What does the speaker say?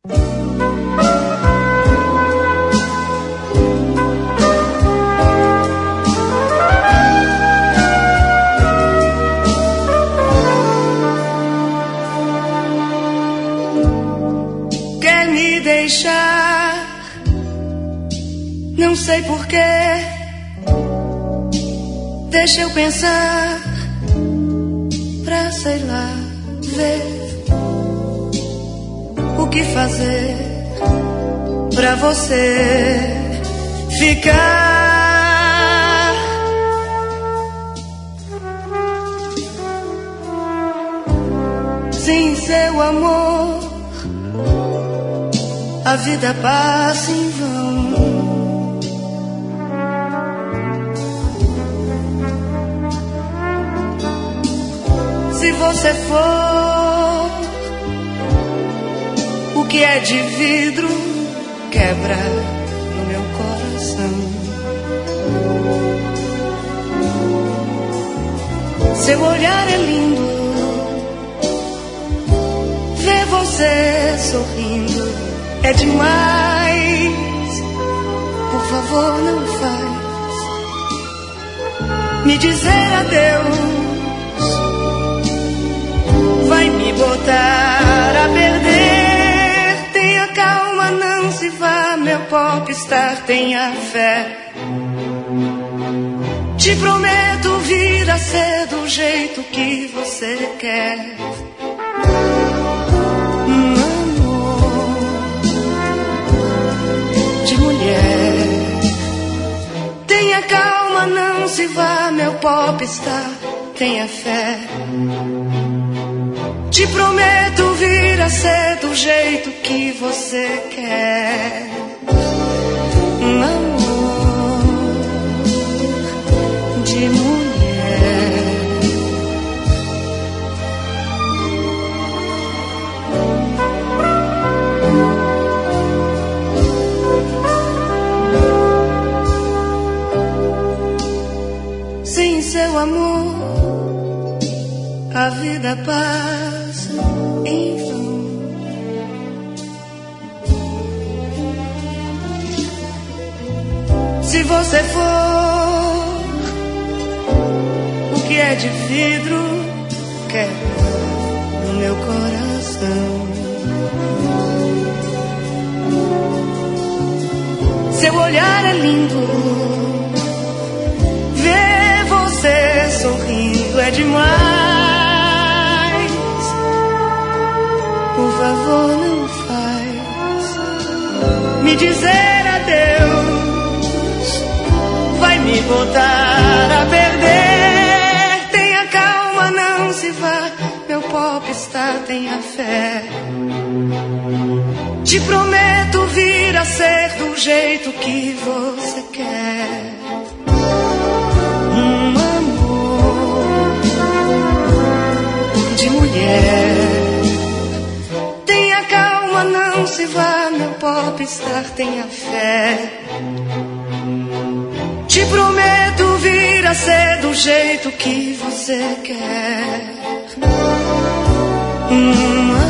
Quer me deixar, não sei porquê. Deixa eu pensar, pra sei lá, ver o que fazer pra você ficar. Sem seu amor, a vida passa em vão. Se você for o que é de vidro, quebra no meu coração. Seu olhar é lindo, ver você sorrindo é demais. Por favor, não faz me dizer adeus. Vai me botar a perder. Tenha calma, não se vá, meu popstar, tenha fé. Te prometo vir a ser do jeito que você quer. Amor de mulher. Tenha calma, não se vá, meu popstar, tenha fé. Te prometo vir a ser do jeito que você quer. Amor de mulher. Sem seu amor, a vida passa em vão. Se você for o que é de vidro, quebra no meu coração. Seu olhar é lindo, ver você sorrindo é demais. Por favor, não faz me dizer adeus. Vai me botar a perder. Tenha calma, não se vá, meu popstar, tenha fé. Te prometo vir a ser do jeito que você quer. Amor de mulher. Tenha calma, não se vá, meu popstar, tenha fé. Te prometo vir a ser do jeito que você quer.